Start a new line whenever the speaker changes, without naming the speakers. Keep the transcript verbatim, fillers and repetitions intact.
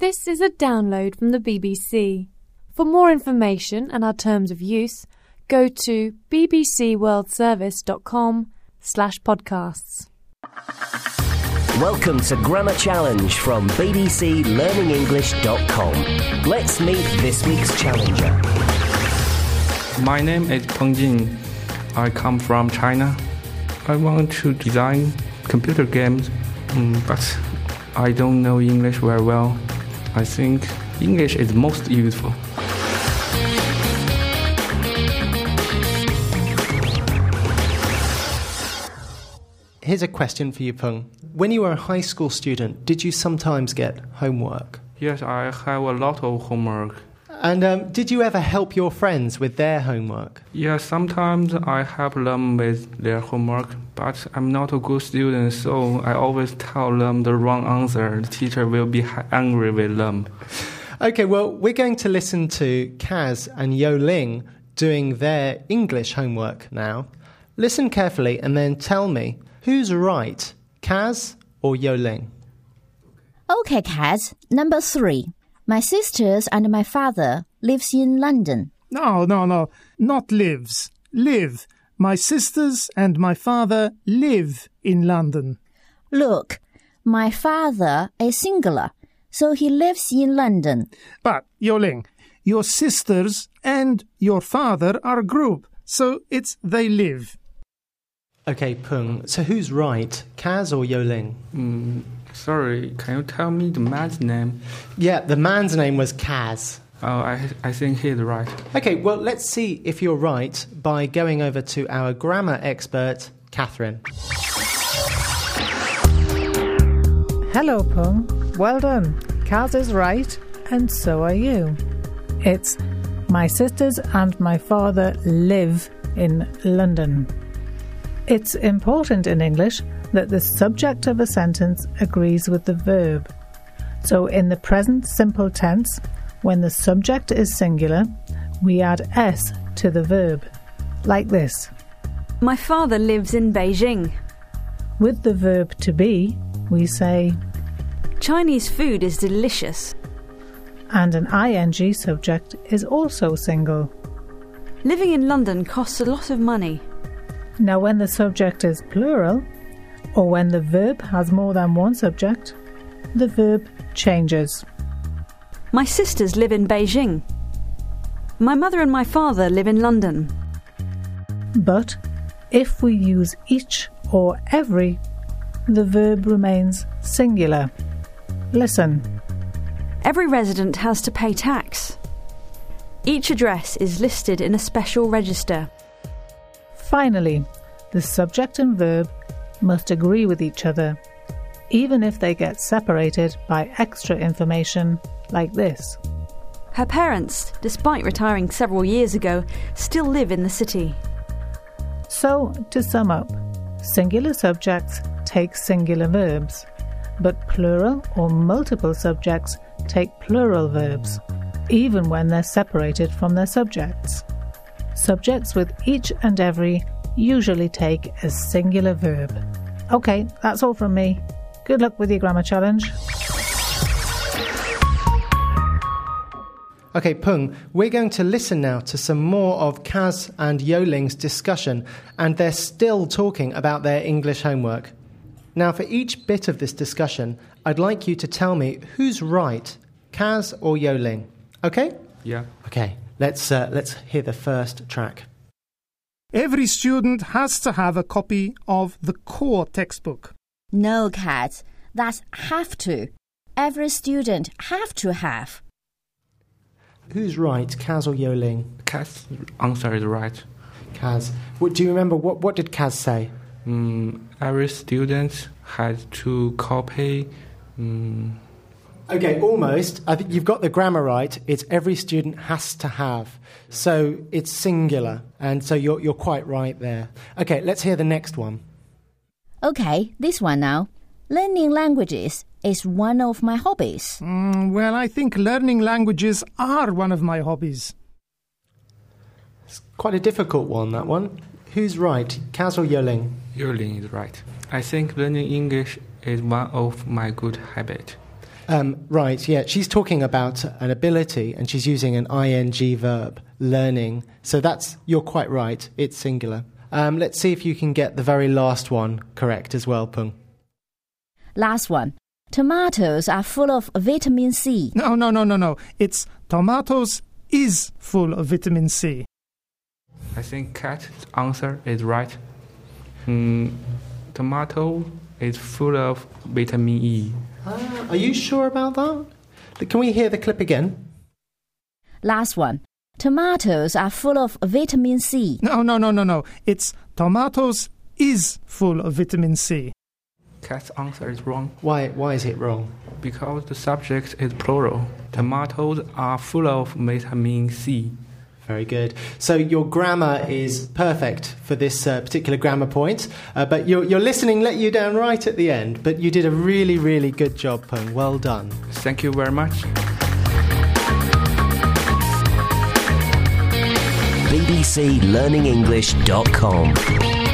This is a download from the B B C. For more information and our terms of use, go to bbcworldservice.com slash podcasts.
Welcome to Grammar Challenge from b b c learning english dot com. Let's meet this week's challenger.
My name is Peng Jin. I come from China. I want to design computer games, um, but I don't know English very well. I think English is most useful.
Here's a question for you, Peng. When you were a high school student, did you sometimes get homework?
Yes, I have a lot of homework.
And um, did you ever help your friends with their homework?
Yes, sometimes I help them with their homework, but I'm not a good student, so I always tell them the wrong answer. The teacher will be angry with them.
Okay, well, we're going to listen to Kaz and Yo Ling doing their English homework now. Listen carefully and then tell me, who's right, Kaz or Yo Ling?
Okay, Kaz. Number three. My sisters and my father lives in London.
No, no, no. Not lives. Live. My sisters and my father live in London.
Look, my father is singular, so he lives in London.
But, Yo Ling, your sisters and your father are a group, so it's they live.
Okay, Peng, so who's right, Kaz or Yo Ling?
Mm, sorry, can you tell me the man's name?
Yeah, the man's name was Kaz.
Oh, I, I think he's right.
Okay, well, let's see if you're right by going over to our grammar expert, Catherine.
Hello, Peng. Well done. Kaz is right, and so are you. It's my sisters and my father live in London. It's important in English that the subject of a sentence agrees with the verb. So in the present simple tense, when the subject is singular, we add S to the verb, like this.
My father lives in Beijing.
With the verb to be, we say
Chinese food is delicious.
And an ing subject is also single.
Living in London costs a lot of money.
Now when the subject is plural, or when the verb has more than one subject, the verb changes.
My sisters live in Beijing. My mother and my father live in London.
But if we use each or every, the verb remains singular. Listen.
Every resident has to pay tax. Each address is listed in a special register.
Finally, the subject and verb must agree with each other, even if they get separated by extra information like this.
Her parents, despite retiring several years ago, still live in the city.
So, to sum up, singular subjects take singular verbs, but plural or multiple subjects take plural verbs, even when they're separated from their subjects. Subjects with each and every usually take a singular verb. Okay, that's all from me. Good luck with your grammar challenge.
Okay, Peng, we're going to listen now to some more of Kaz and Yo Ling's discussion, and they're still talking about their English homework. Now, for each bit of this discussion, I'd like you to tell me who's right, Kaz or Yo Ling. Okay?
Yeah.
Okay. Let's uh, let's hear the first track.
Every student has to have a copy of the core textbook.
No, Kaz. That's have to. Every student have to have.
Who's right, Kaz or Yo Ling?
Kaz's answer is right.
Kaz. What, do you remember, what, what did Kaz say?
Um, every student has to copy... Um,
Okay, almost. I think you've got the grammar right. It's every student has to have. So it's singular. And so you're you're quite right there. Okay, let's hear the next one.
Okay, this one now. Learning languages is one of my hobbies.
Mm, well, I think learning languages are one of my hobbies.
It's quite a difficult one, that one. Who's right, Kaz or Yo Ling?
Yo Ling is right. I think learning English is one of my good habits.
Um, right, yeah. She's talking about an ability and she's using an ing verb, learning. So that's, you're quite right, it's singular. Um, let's see if you can get the very last one correct as well, Pung.
Last one. Tomatoes are full of vitamin C.
No, no, no, no, no. It's tomatoes is full of vitamin C.
I think Kat's answer is right. Mm, tomato is full of vitamin E.
Ah, are you sure about that? Can we hear the clip again?
Last one. Tomatoes are full of vitamin C.
No, no, no, no, no. It's tomatoes is full of vitamin C.
Kat's answer is wrong
Why, why is it wrong?
because the subject is plural. Tomatoes are full of vitamin C.
Very good. So your grammar is perfect for this uh, particular grammar point, uh, but your, your listening let you down right at the end. But you did a really, really good job, Pung. Well done.
Thank you very much.
b b c learning english dot com